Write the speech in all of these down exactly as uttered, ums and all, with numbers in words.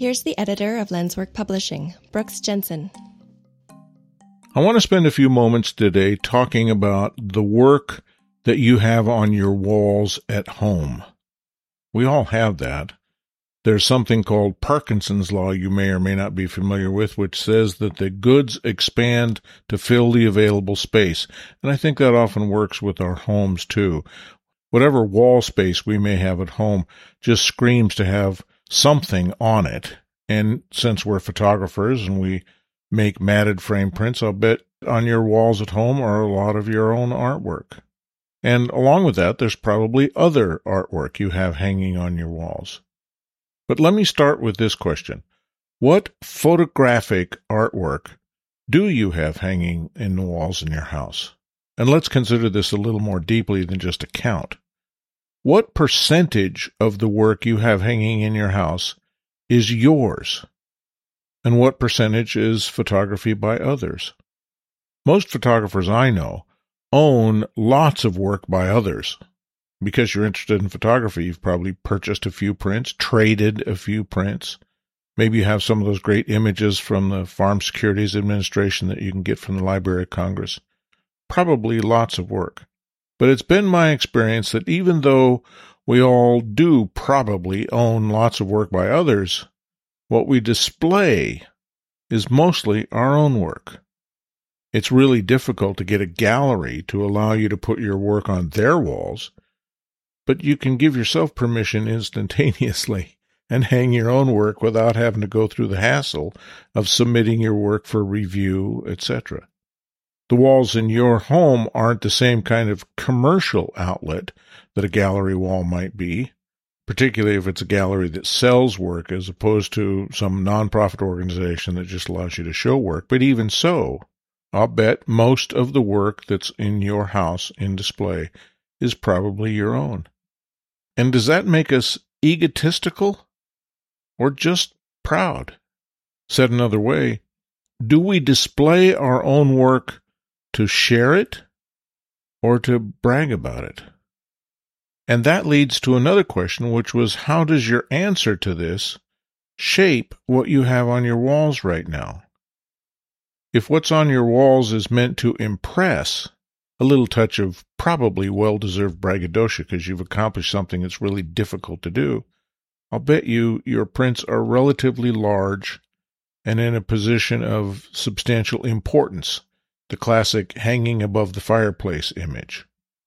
Here's the editor of Lenswork Publishing, Brooks Jensen. I want to spend a few moments today talking about the work that you have on your walls at home. We all have that. There's something called Parkinson's Law you may or may not be familiar with, which says that the goods expand to fill the available space. And I think that often works with our homes too. Whatever wall space we may have at home just screams to have something on it. And since we're photographers and we make matted frame prints, I'll bet on your walls at home are a lot of your own artwork. And along with that, there's probably other artwork you have hanging on your walls. But let me start with this question. What photographic artwork do you have hanging in the walls in your house? And let's consider this a little more deeply than just a count. What percentage of the work you have hanging in your house is yours? And what percentage is photography by others? Most photographers I know own lots of work by others. Because you're interested in photography, you've probably purchased a few prints, traded a few prints. Maybe you have some of those great images from the Farm Securities Administration that you can get from the Library of Congress. Probably lots of work. But it's been my experience that even though we all do probably own lots of work by others, what we display is mostly our own work. It's really difficult to get a gallery to allow you to put your work on their walls, but you can give yourself permission instantaneously and hang your own work without having to go through the hassle of submitting your work for review, et cetera. The walls in your home aren't the same kind of commercial outlet that a gallery wall might be, particularly if it's a gallery that sells work as opposed to some nonprofit organization that just allows you to show work. But even so, I'll bet most of the work that's in your house in display is probably your own. And does that make us egotistical or just proud? Said another way, do we display our own work to share it or to brag about it? And that leads to another question, which was, how does your answer to this shape what you have on your walls right now? If what's on your walls is meant to impress, a little touch of probably well-deserved braggadocio because you've accomplished something that's really difficult to do, I'll bet you your prints are relatively large and in a position of substantial importance, the classic hanging above the fireplace image.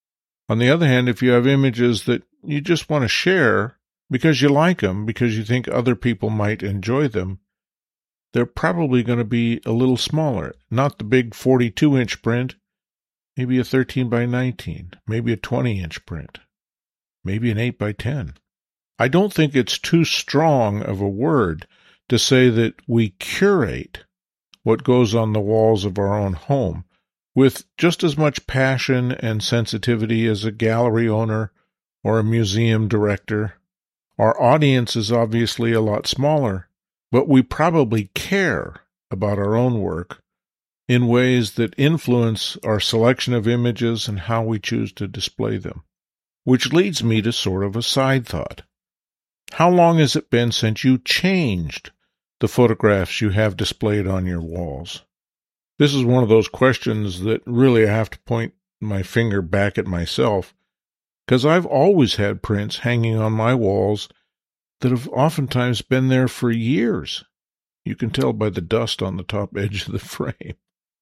On the other hand, if you have images that you just want to share because you like them, because you think other people might enjoy them, they're probably going to be a little smaller, not the big forty-two inch print, maybe a thirteen by nineteen, maybe a twenty inch print, maybe an eight by ten. I don't think it's too strong of a word to say that we curate what goes on the walls of our own home with just as much passion and sensitivity as a gallery owner or a museum director. Our audience is obviously a lot smaller, but we probably care about our own work in ways that influence our selection of images and how we choose to display them. Which leads me to sort of a side thought. How long has it been since you changed the photographs you have displayed on your walls? This is one of those questions that really I have to point my finger back at myself, because I've always had prints hanging on my walls that have oftentimes been there for years. You can tell by the dust on the top edge of the frame.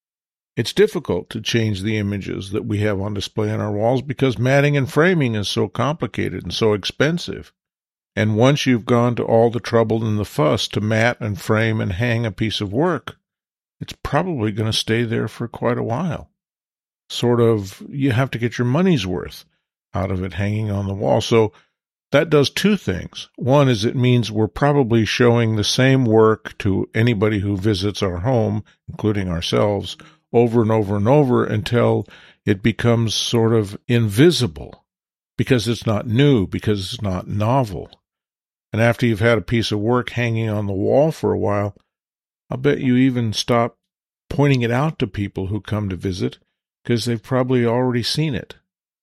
It's difficult to change the images that we have on display on our walls because matting and framing is so complicated and so expensive. And once you've gone to all the trouble and the fuss to mat and frame and hang a piece of work, it's probably going to stay there for quite a while. Sort of, you have to get your money's worth out of it hanging on the wall. So that does two things. One is it means we're probably showing the same work to anybody who visits our home, including ourselves, over and over and over until it becomes sort of invisible because it's not new, because it's not novel. And after you've had a piece of work hanging on the wall for a while, I'll bet you even stop pointing it out to people who come to visit because they've probably already seen it.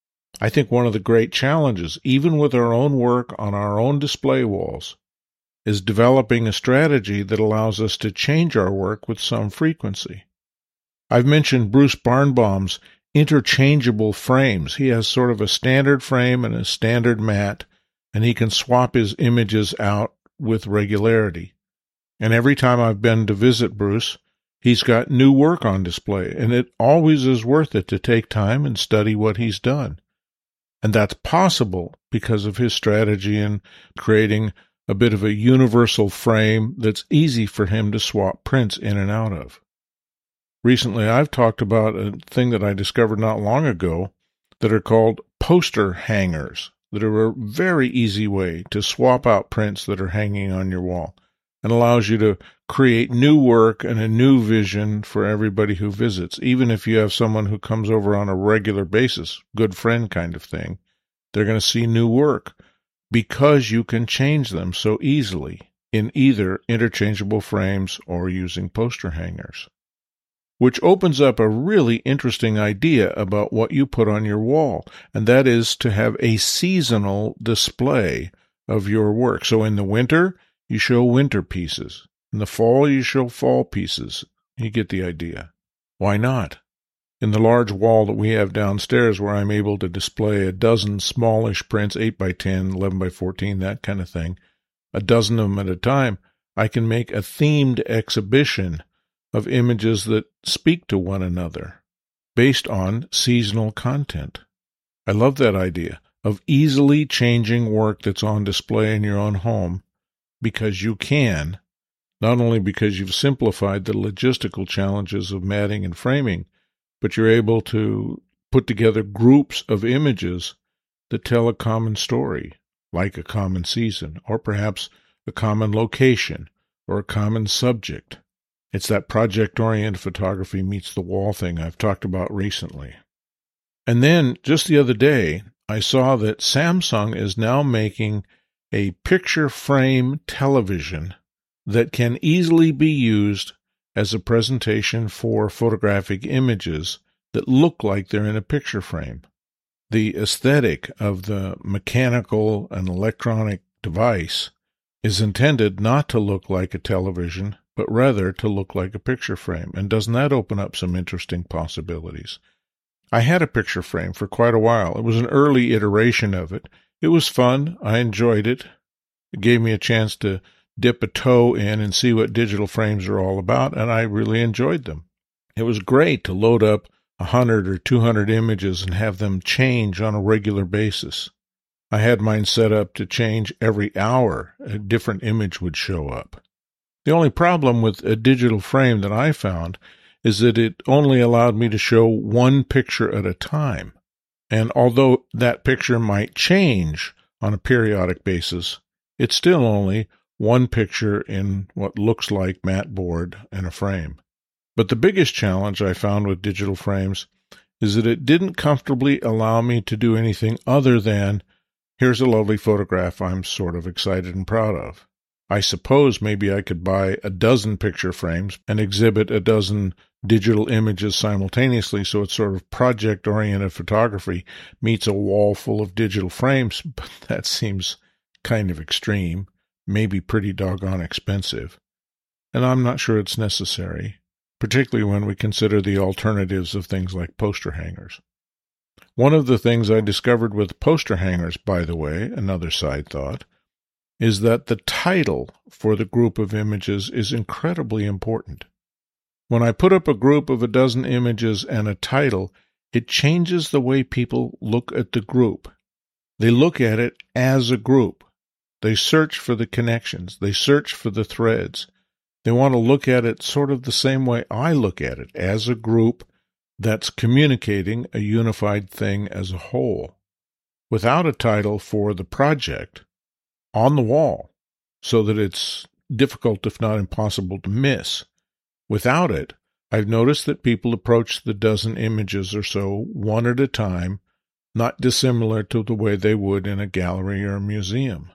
I think one of the great challenges, even with our own work on our own display walls, is developing a strategy that allows us to change our work with some frequency. I've mentioned Bruce Barnbaum's interchangeable frames. He has sort of a standard frame and a standard mat, and he can swap his images out with regularity. And every time I've been to visit Bruce, he's got new work on display, and it always is worth it to take time and study what he's done. And that's possible because of his strategy in creating a bit of a universal frame that's easy for him to swap prints in and out of. Recently, I've talked about a thing that I discovered not long ago that are called poster hangers, that are a very easy way to swap out prints that are hanging on your wall, and allows you to create new work and a new vision for everybody who visits. Even if you have someone who comes over on a regular basis, good friend kind of thing, they're going to see new work because you can change them so easily in either interchangeable frames or using poster hangers. Which opens up a really interesting idea about what you put on your wall, and that is to have a seasonal display of your work. So in the winter, you show winter pieces. In the fall, you show fall pieces. You get the idea. Why not? In the large wall that we have downstairs, where I'm able to display a dozen smallish prints, eight by ten, eleven by fourteen, that kind of thing, a dozen of them at a time, I can make a themed exhibition of images that speak to one another based on seasonal content. I love that idea of easily changing work that's on display in your own home because you can, not only because you've simplified the logistical challenges of matting and framing, but you're able to put together groups of images that tell a common story, like a common season, or perhaps a common location, or a common subject. It's that project-oriented photography meets the wall thing I've talked about recently. And then, just the other day, I saw that Samsung is now making a picture frame television that can easily be used as a presentation for photographic images that look like they're in a picture frame. The aesthetic of the mechanical and electronic device is intended not to look like a television, but rather to look like a picture frame. And doesn't that open up some interesting possibilities? I had a picture frame for quite a while. It was an early iteration of it. It was fun. I enjoyed it. It gave me a chance to dip a toe in and see what digital frames are all about, and I really enjoyed them. It was great to load up a hundred or two hundred images and have them change on a regular basis. I had mine set up to change every hour. A different image would show up. The only problem with a digital frame that I found is that it only allowed me to show one picture at a time. And although that picture might change on a periodic basis, it's still only one picture in what looks like mat board and a frame. But the biggest challenge I found with digital frames is that it didn't comfortably allow me to do anything other than, here's a lovely photograph I'm sort of excited and proud of. I suppose maybe I could buy a dozen picture frames and exhibit a dozen digital images simultaneously, so it's sort of project-oriented photography meets a wall full of digital frames, but that seems kind of extreme, maybe pretty doggone expensive. And I'm not sure it's necessary, particularly when we consider the alternatives of things like poster hangers. One of the things I discovered with poster hangers, by the way, another side thought, is that the title for the group of images is incredibly important. When I put up a group of a dozen images and a title, it changes the way people look at the group. They look at it as a group. They search for the connections. They search for the threads. They want to look at it sort of the same way I look at it, as a group that's communicating a unified thing as a whole. Without a title for the project on the wall, so that it's difficult, if not impossible, to miss. Without it, I've noticed that people approach the dozen images or so one at a time, not dissimilar to the way they would in a gallery or a museum.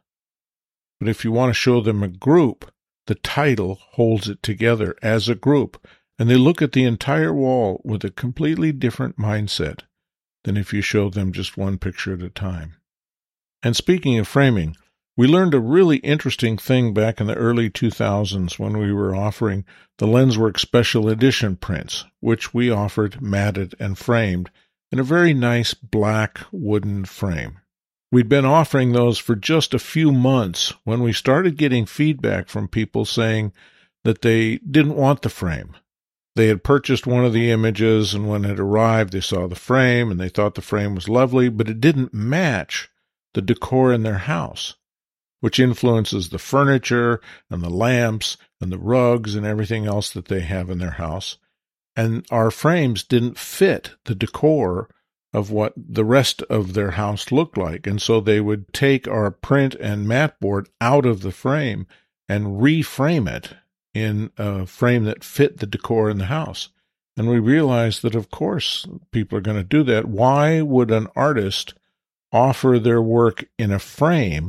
But if you want to show them a group, the title holds it together as a group, and they look at the entire wall with a completely different mindset than if you show them just one picture at a time. And speaking of framing, We learned a really interesting thing back in the early two thousands when we were offering the Lenswork Special Edition prints, which we offered matted and framed in a very nice black wooden frame. We'd been offering those for just a few months when we started getting feedback from people saying that they didn't want the frame. They had purchased one of the images, and when it arrived, they saw the frame, and they thought the frame was lovely, but it didn't match the decor in their house, which influences the furniture and the lamps and the rugs and everything else that they have in their house. And our frames didn't fit the decor of what the rest of their house looked like. And so they would take our print and matte board out of the frame and reframe it in a frame that fit the decor in the house. And we realized that, of course, people are going to do that. Why would an artist offer their work in a frame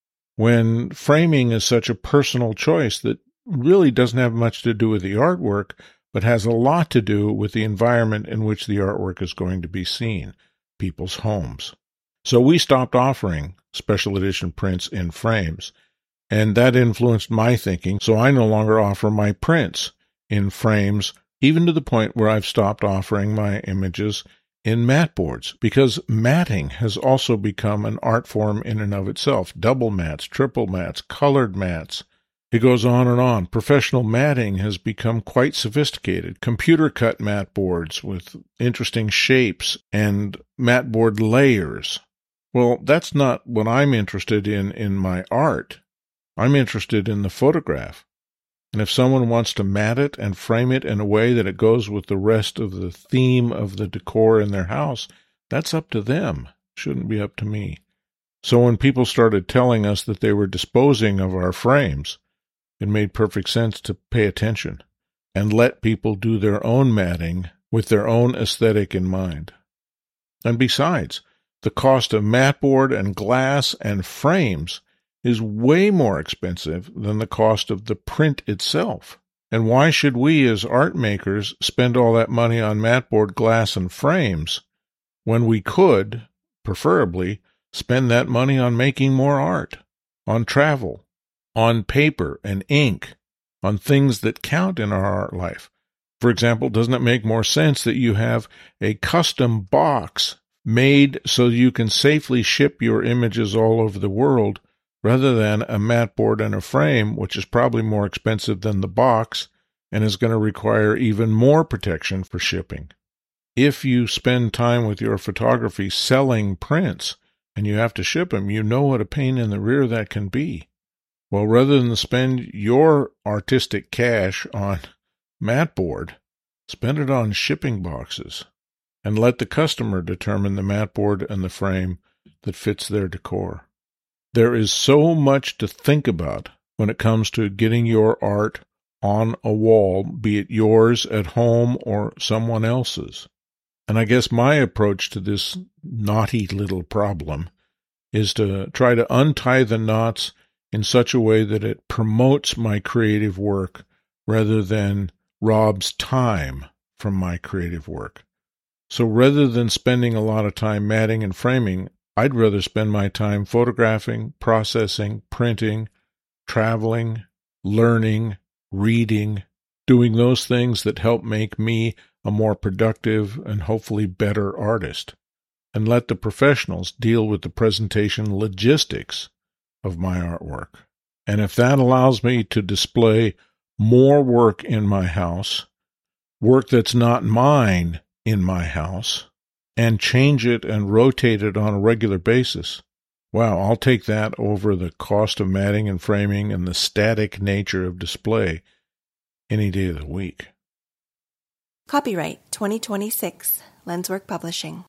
when framing is such a personal choice that really doesn't have much to do with the artwork, but has a lot to do with the environment in which the artwork is going to be seen, people's homes? So we stopped offering special edition prints in frames, and that influenced my thinking, so I no longer offer my prints in frames, even to the point where I've stopped offering my images in matte boards, because matting has also become an art form in and of itself. Double mattes, triple mattes, colored mattes. It goes on and on. Professional matting has become quite sophisticated. Computer-cut matte boards with interesting shapes and matte board layers. Well, that's not what I'm interested in in my art. I'm interested in the photograph. And if someone wants to mat it and frame it in a way that it goes with the rest of the theme of the decor in their house, that's up to them. It shouldn't be up to me. So when people started telling us that they were disposing of our frames, it made perfect sense to pay attention and let people do their own matting with their own aesthetic in mind. And besides, the cost of matte board and glass and frames is way more expensive than the cost of the print itself. And why should we as art makers spend all that money on matte board, glass, and frames when we could, preferably, spend that money on making more art, on travel, on paper and ink, on things that count in our art life? For example, doesn't it make more sense that you have a custom box made so you can safely ship your images all over the world, rather than a matte board and a frame, which is probably more expensive than the box and is going to require even more protection for shipping? If you spend time with your photography selling prints and you have to ship them, you know what a pain in the rear that can be. Well, rather than spend your artistic cash on matte board, spend it on shipping boxes and let the customer determine the matte board and the frame that fits their decor. There is so much to think about when it comes to getting your art on a wall, be it yours at home or someone else's. And I guess my approach to this knotty little problem is to try to untie the knots in such a way that it promotes my creative work rather than robs time from my creative work. So rather than spending a lot of time matting and framing, I'd rather spend my time photographing, processing, printing, traveling, learning, reading, doing those things that help make me a more productive and hopefully better artist, and let the professionals deal with the presentation logistics of my artwork. And if that allows me to display more work in my house, work that's not mine in my house, and change it and rotate it on a regular basis, wow, I'll take that over the cost of matting and framing and the static nature of display any day of the week. Copyright twenty twenty-six, Lenswork Publishing.